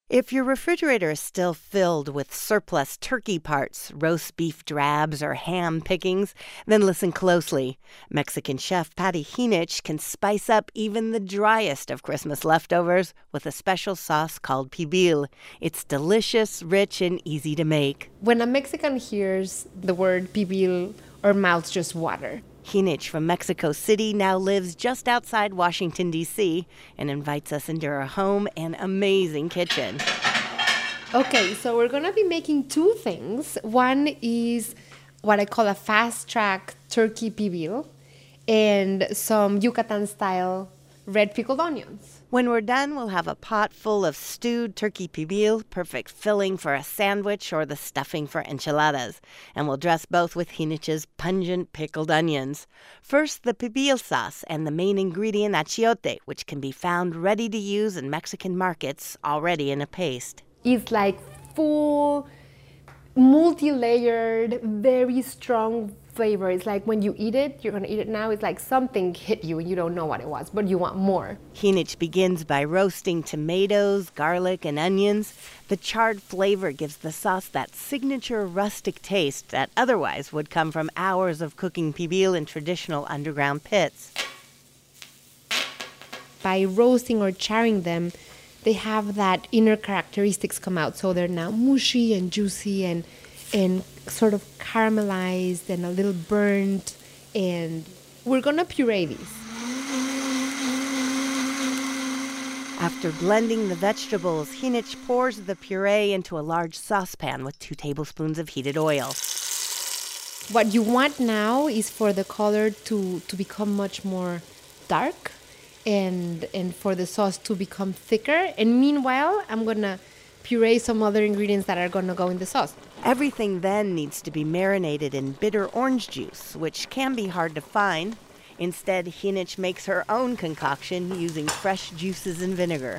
If your refrigerator is still filled with surplus turkey parts, roast beef drabs, or ham pickings, then listen closely. Mexican chef Patty Henich can spice up even the driest of Christmas leftovers with a special sauce called pibil. It's delicious, rich, and easy to make. When a Mexican hears the word pibil, our mouths just water. Henich from Mexico City now lives just outside Washington, D.C., and invites us into her home and amazing kitchen. Okay, so we're going to be making two things. One is what I call a fast-track turkey pibil and some Yucatan-style red pickled onions. When we're done, we'll have a pot full of stewed turkey pibil, perfect filling for a sandwich or the stuffing for enchiladas. And we'll dress both with Henich's pungent pickled onions. First, the pibil sauce and the main ingredient achiote, which can be found ready to use in Mexican markets already in a paste. It's like full, multi-layered, very strong flavor. It's like when you eat it, you're going to eat it now, it's like something hit you and you don't know what it was, but you want more. Henich begins by roasting tomatoes, garlic, and onions. The charred flavor gives the sauce that signature rustic taste that otherwise would come from hours of cooking pibil in traditional underground pits. By roasting or charring them, they have that inner characteristics come out. So they're now mushy and juicy and sort of caramelized and a little burnt. And we're going to puree these. After blending the vegetables, Henich pours the puree into a large saucepan with 2 tablespoons of heated oil. What you want now is for the color to become much more dark and for the sauce to become thicker. And meanwhile, I'm going to puree some other ingredients that are going to go in the sauce. Everything then needs to be marinated in bitter orange juice, which can be hard to find. Instead, Henich makes her own concoction using fresh juices and vinegar.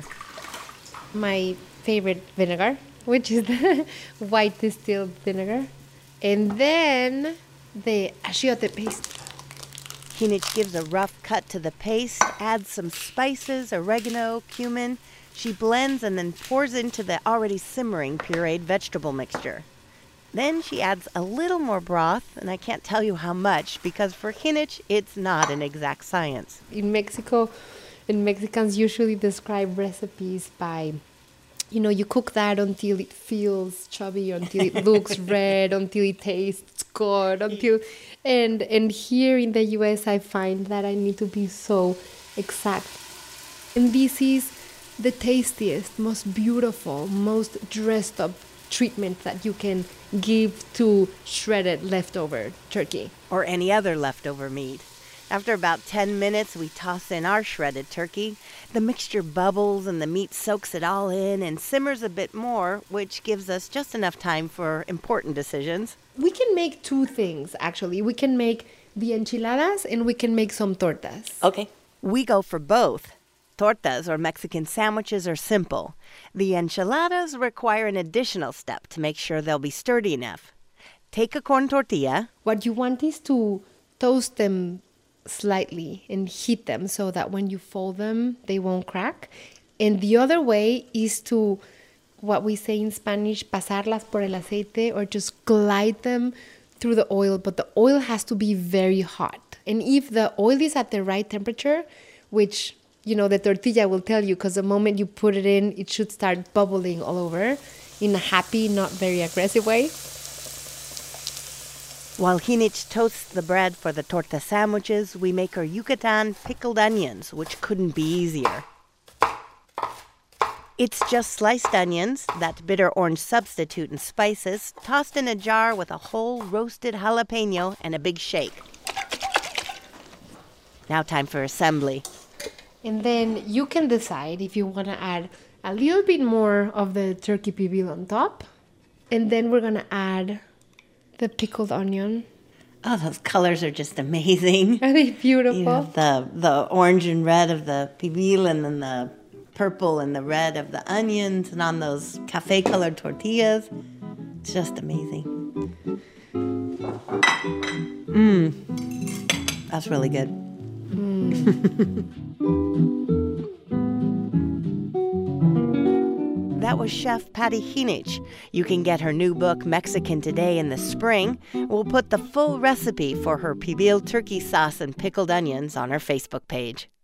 My favorite vinegar, which is the white distilled vinegar. And then the achiote paste. Henich gives a rough cut to the paste, adds some spices, oregano, cumin. She blends and then pours into the already simmering pureed vegetable mixture. Then she adds a little more broth, and I can't tell you how much, because for Henich, it's not an exact science. In Mexico, Mexicans usually describe recipes by, you cook that until it feels chubby, until it looks red, until it tastes good, and here in the US, I find that I need to be so exact. And this is the tastiest, most beautiful, most dressed up treatment that you can give to shredded leftover turkey. Or any other leftover meat. After about 10 minutes, we toss in our shredded turkey. The mixture bubbles and the meat soaks it all in and simmers a bit more, which gives us just enough time for important decisions. We can make two things, actually. We can make the enchiladas and we can make some tortas. Okay. We go for both. Tortas, or Mexican sandwiches, are simple. The enchiladas require an additional step to make sure they'll be sturdy enough. Take a corn tortilla. What you want is to toast them slightly and heat them so that when you fold them, they won't crack. And the other way is to, what we say in Spanish, pasarlas por el aceite, or just glide them through the oil. But the oil has to be very hot. And if the oil is at the right temperature, which the tortilla will tell you, because the moment you put it in, it should start bubbling all over in a happy, not very aggressive way. While Henich toasts the bread for the torta sandwiches, we make our Yucatan pickled onions, which couldn't be easier. It's just sliced onions, that bitter orange substitute, and spices, tossed in a jar with a whole roasted jalapeno and a big shake. Now time for assembly. And then you can decide if you want to add a little bit more of the turkey pibil on top. And then we're going to add the pickled onion. Oh, those colors are just amazing. Are they beautiful? The orange and red of the pibil, and then the purple and the red of the onions, and on those cafe-colored tortillas. It's just amazing. That's really good. that was Chef Patty Hinich. You can get her new book, Mexican Today, in the spring. We'll put the full recipe for her pibil turkey sauce and pickled onions on our Facebook page.